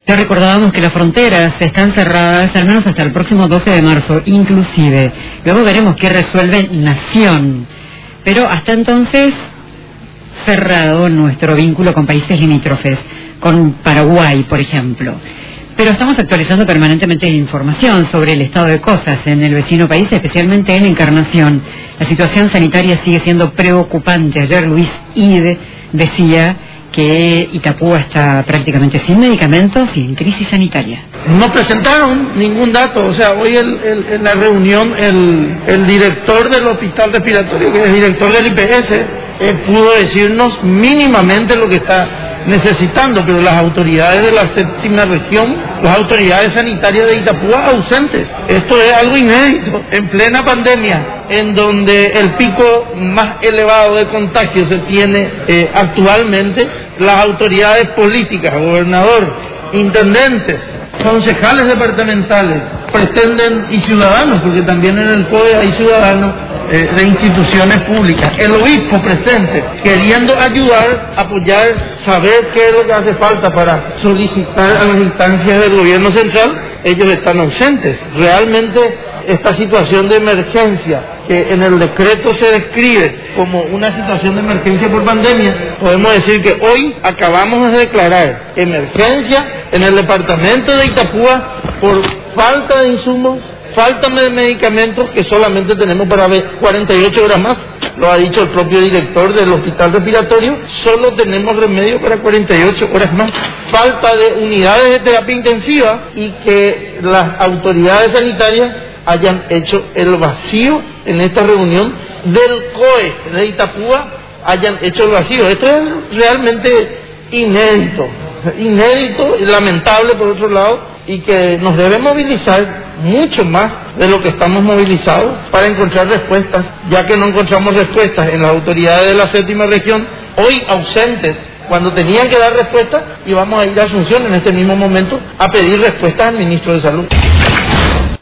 Ya recordábamos que las fronteras están cerradas al menos hasta el próximo 12 de marzo, inclusive. Luego veremos qué resuelve Nación. Pero hasta entonces, cerrado nuestro vínculo con países limítrofes, con Paraguay, por ejemplo. Pero estamos actualizando permanentemente información sobre el estado de cosas en el vecino país, especialmente en Encarnación. La situación sanitaria sigue siendo preocupante. Ayer Luis Ide decía que Itapúa está prácticamente sin medicamentos y en crisis sanitaria. No presentaron ningún dato, o sea, hoy en la reunión el director del hospital respiratorio, que es el director del IPS, pudo decirnos mínimamente lo que está necesitando, pero las autoridades de la séptima región, las autoridades sanitarias de Itapúa ausentes. Esto es algo inédito, en plena pandemia, en donde el pico más elevado de contagio se tiene actualmente. Las autoridades políticas, gobernador, intendentes, concejales departamentales, pretenden, y ciudadanos, porque también en el COE hay ciudadanos de instituciones públicas, el obispo presente, queriendo ayudar, apoyar, saber qué es lo que hace falta para solicitar a las instancias del gobierno central. Ellos están ausentes. Realmente esta situación de emergencia, que en el decreto se describe como una situación de emergencia por pandemia, podemos decir que hoy acabamos de declarar emergencia en el departamento de Itapúa por falta de insumos, falta de medicamentos, que solamente tenemos para 48 horas más. Lo ha dicho el propio director del hospital respiratorio, solo tenemos remedio para 48 horas más. Falta de unidades de terapia intensiva, y que las autoridades sanitarias hayan hecho el vacío en esta reunión del COE de Itapúa, hayan hecho el vacío. Esto es realmente inédito y lamentable por otro lado, y que nos debe movilizar mucho más de lo que estamos movilizados para encontrar respuestas, ya que no encontramos respuestas en las autoridades de la séptima región, hoy ausentes, cuando tenían que dar respuestas, y vamos a ir a Asunción en este mismo momento a pedir respuestas al ministro de Salud.